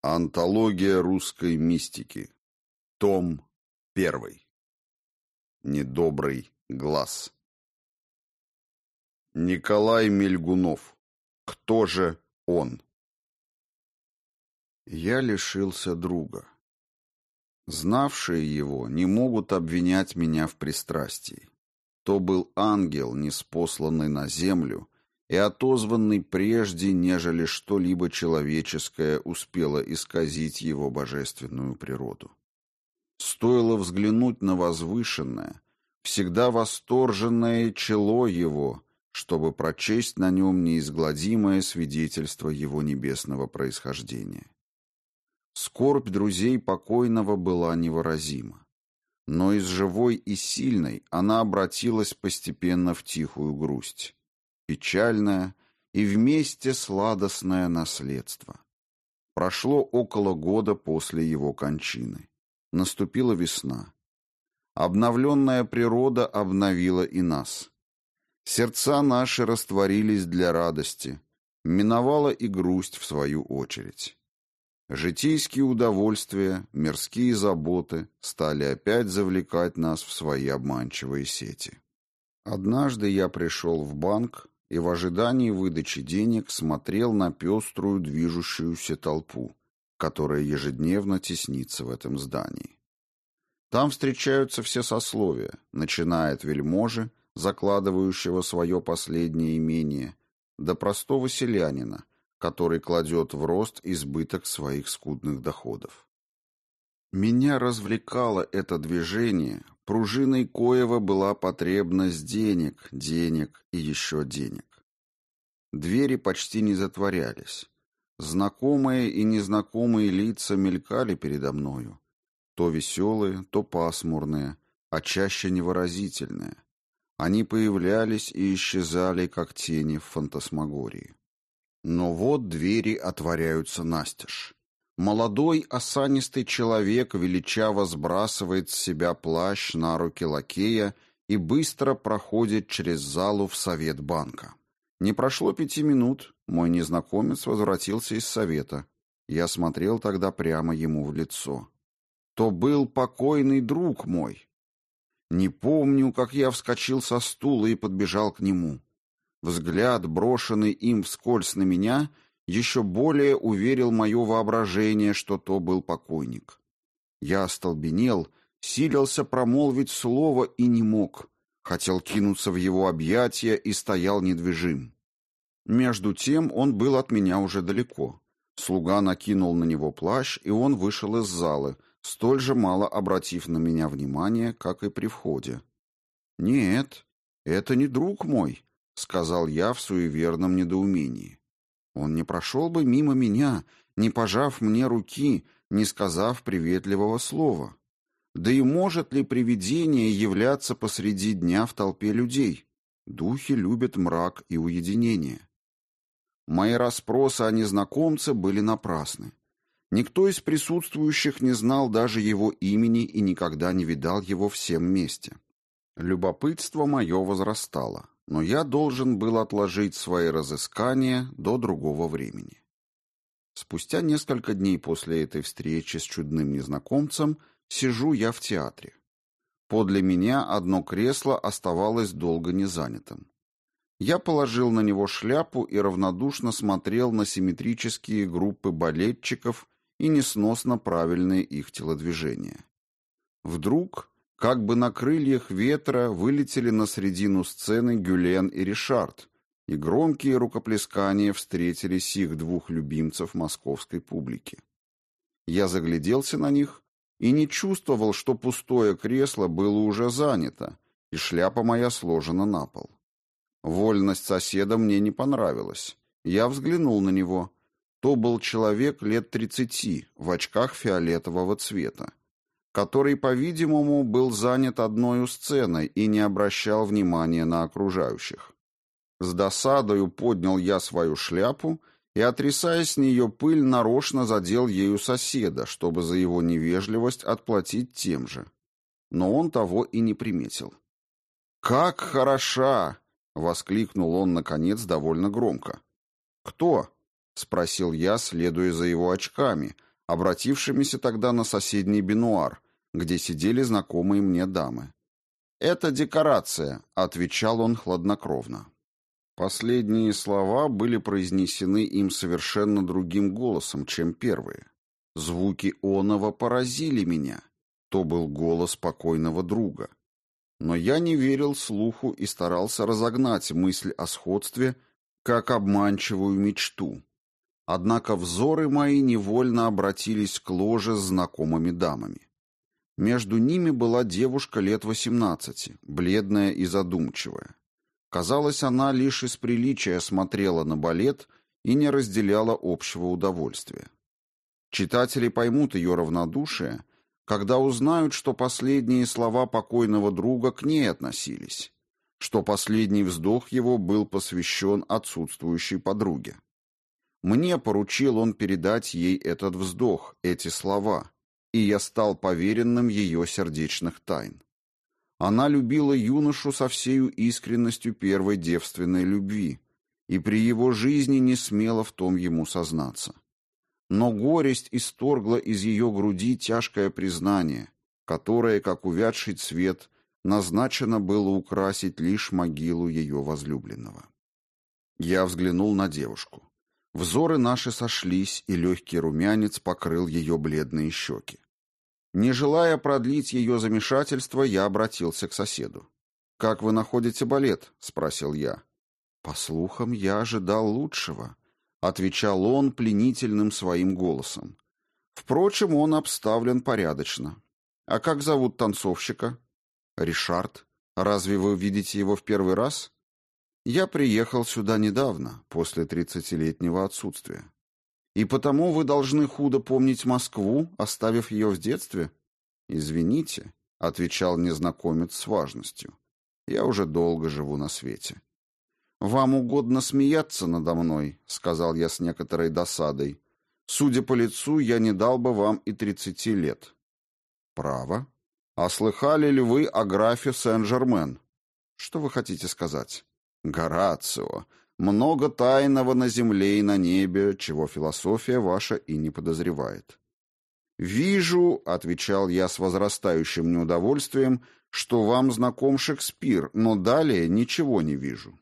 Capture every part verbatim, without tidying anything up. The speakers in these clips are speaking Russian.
Антология русской мистики. Том первый. Недобрый глаз. Николай Мельгунов. Кто же он? Я лишился друга. Знавшие его не могут обвинять меня в пристрастии. То был ангел, ниспосланный на землю, и отозванный прежде, нежели что-либо человеческое успело исказить его божественную природу. Стоило взглянуть на возвышенное, всегда восторженное чело его, чтобы прочесть на нем неизгладимое свидетельство его небесного происхождения. Скорбь друзей покойного была невыразима, но из живой и сильной она обратилась постепенно в тихую грусть, печальное и вместе сладостное наследство. Прошло около года после его кончины. Наступила весна. Обновленная природа обновила и нас. Сердца наши растворились для радости, миновала и грусть в свою очередь. Житейские удовольствия, мирские заботы стали опять завлекать нас в свои обманчивые сети. Однажды я пришел в банк и в ожидании выдачи денег смотрел на пеструю движущуюся толпу, которая ежедневно теснится в этом здании. Там встречаются все сословия, начиная от вельможи, закладывающего свое последнее имение, до простого селянина, который кладет в рост избыток своих скудных доходов. Меня развлекало это движение, пружиной коего была потребность денег, денег и еще денег. Двери почти не затворялись. Знакомые и незнакомые лица мелькали передо мною, то веселые, то пасмурные, а чаще невыразительные. Они появлялись и исчезали, как тени в фантасмагории. Но вот двери отворяются настежь. Молодой осанистый человек величаво сбрасывает с себя плащ на руки лакея и быстро проходит через залу в совет банка. Не прошло пяти минут, мой незнакомец возвратился из совета. Я смотрел тогда прямо ему в лицо. То был покойный друг мой. Не помню, как я вскочил со стула и подбежал к нему. Взгляд, брошенный им вскользь на меня, еще более уверил мое воображение, что то был покойник. Я остолбенел, силился промолвить слово и не мог. Хотел кинуться в его объятия и стоял недвижим. Между тем он был от меня уже далеко. Слуга накинул на него плащ, и он вышел из залы, столь же мало обратив на меня внимание, как и при входе. «Нет, это не друг мой», — сказал я в суеверном недоумении. Он не прошел бы мимо меня, не пожав мне руки, не сказав приветливого слова. Да и может ли привидение являться посреди дня в толпе людей? Духи любят мрак и уединение. Мои расспросы о незнакомце были напрасны. Никто из присутствующих не знал даже его имени и никогда не видал его всем вместе. Любопытство мое возрастало, но я должен был отложить свои разыскания до другого времени. Спустя несколько дней после этой встречи с чудным незнакомцем сижу я в театре. Подле меня одно кресло оставалось долго незанятым. Я положил на него шляпу и равнодушно смотрел на симметрические группы балетчиков и несносно правильные их телодвижения. Вдруг, как бы на крыльях ветра, вылетели на середину сцены Гюлен и Ришард, и громкие рукоплескания встретили сих двух любимцев московской публики. Я загляделся на них и не чувствовал, что пустое кресло было уже занято, и шляпа моя сложена на пол. Вольность соседа мне не понравилась. Я взглянул на него. То был человек лет тридцати, в очках фиолетового цвета, который, по-видимому, был занят одной сценой и не обращал внимания на окружающих. С досадою поднял я свою шляпу и, отрясая с нее пыль, нарочно задел ею соседа, чтобы за его невежливость отплатить тем же. Но он того и не приметил. «Как хороша!» — воскликнул он, наконец, довольно громко. «Кто?» — спросил я, следуя за его очками, обратившимися тогда на соседний бенуар, где сидели знакомые мне дамы. «Это декорация», — отвечал он хладнокровно. Последние слова были произнесены им совершенно другим голосом, чем первые. Звуки оного поразили меня. То был голос покойного друга. Но я не верил слуху и старался разогнать мысль о сходстве, как обманчивую мечту. Однако взоры мои невольно обратились к ложе с знакомыми дамами. Между ними была девушка лет восемнадцати, бледная и задумчивая. Казалось, она лишь из приличия смотрела на балет и не разделяла общего удовольствия. Читатели поймут ее равнодушие, когда узнают, что последние слова покойного друга к ней относились, что последний вздох его был посвящен отсутствующей подруге. Мне поручил он передать ей этот вздох, эти слова, и я стал поверенным ее сердечных тайн. Она любила юношу со всею искренностью первой девственной любви, и при его жизни не смела в том ему сознаться. Но горесть исторгла из ее груди тяжкое признание, которое, как увядший цвет, назначено было украсить лишь могилу ее возлюбленного. Я взглянул на девушку. Взоры наши сошлись, и легкий румянец покрыл ее бледные щеки. Не желая продлить ее замешательство, я обратился к соседу. «Как вы находите балет?» — спросил я. «По слухам, я ожидал лучшего», — отвечал он пленительным своим голосом. «Впрочем, он обставлен порядочно. А как зовут танцовщика?» «Ришард. Разве вы видите его в первый раз?» «Я приехал сюда недавно, после тридцатилетнего отсутствия». «И потому вы должны худо помнить Москву, оставив ее в детстве?» «Извините», — отвечал незнакомец с важностью. «Я уже долго живу на свете». «Вам угодно смеяться надо мной», — сказал я с некоторой досадой. «Судя по лицу, я не дал бы вам и тридцати лет». «Право. А слыхали ли вы о графе Сен-Жермен?» «Что вы хотите сказать?» «Горацио. Много тайного на земле и на небе, чего философия ваша и не подозревает». «Вижу», — отвечал я с возрастающим неудовольствием, «что вам знаком Шекспир, но далее ничего не вижу».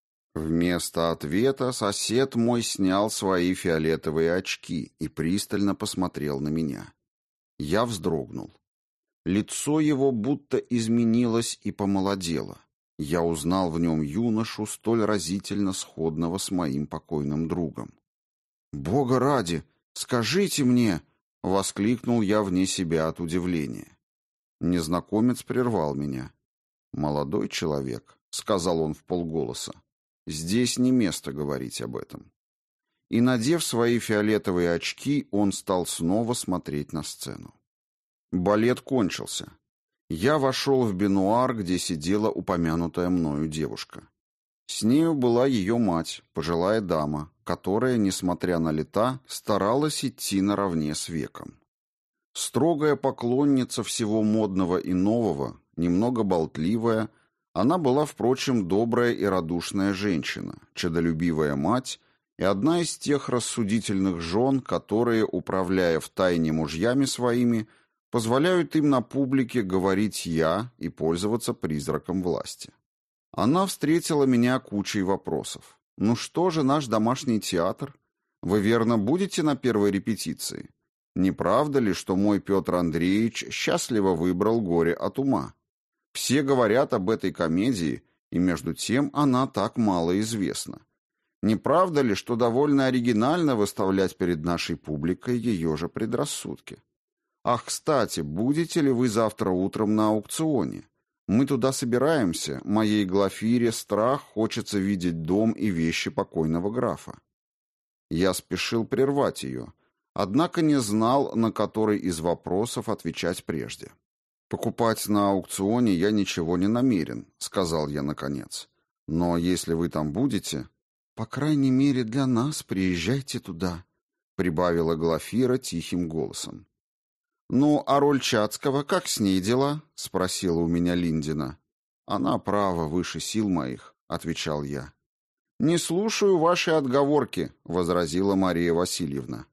Вместо ответа сосед мой снял свои фиолетовые очки и пристально посмотрел на меня. Я вздрогнул. Лицо его будто изменилось и помолодело. Я узнал в нем юношу, столь разительно сходного с моим покойным другом. «Бога ради, скажите мне!» — воскликнул я вне себя от удивления. Незнакомец прервал меня. «Молодой человек», — сказал он вполголоса, — «здесь не место говорить об этом». И, надев свои фиолетовые очки, он стал снова смотреть на сцену. Балет кончился. Я вошел в бенуар, где сидела упомянутая мною девушка. С нею была ее мать, пожилая дама, которая, несмотря на лета, старалась идти наравне с веком. Строгая поклонница всего модного и нового, немного болтливая, она была, впрочем, добрая и радушная женщина, чадолюбивая мать и одна из тех рассудительных жен, которые, управляя втайне мужьями своими, позволяют им на публике говорить «я» и пользоваться призраком власти. Она встретила меня кучей вопросов. «Ну что же наш домашний театр? Вы, верно, будете на первой репетиции? Не правда ли, что мой Петр Андреевич счастливо выбрал «Горе от ума»? Все говорят об этой комедии, и между тем она так мало известна. Не правда ли, что довольно оригинально выставлять перед нашей публикой ее же предрассудки? Ах, кстати, будете ли вы завтра утром на аукционе? Мы туда собираемся, моей Глафире страх хочется видеть дом и вещи покойного графа». Я спешил прервать ее, однако не знал, на который из вопросов отвечать прежде. «Покупать на аукционе я ничего не намерен», — сказал я наконец. «Но если вы там будете...» «По крайней мере, для нас приезжайте туда», — прибавила Глафира тихим голосом. «Ну, а роль Чацкого, как с ней дела?» — спросила у меня Линдина. «Она, право, выше сил моих», — отвечал я. «Не слушаю ваши отговорки», — возразила Мария Васильевна.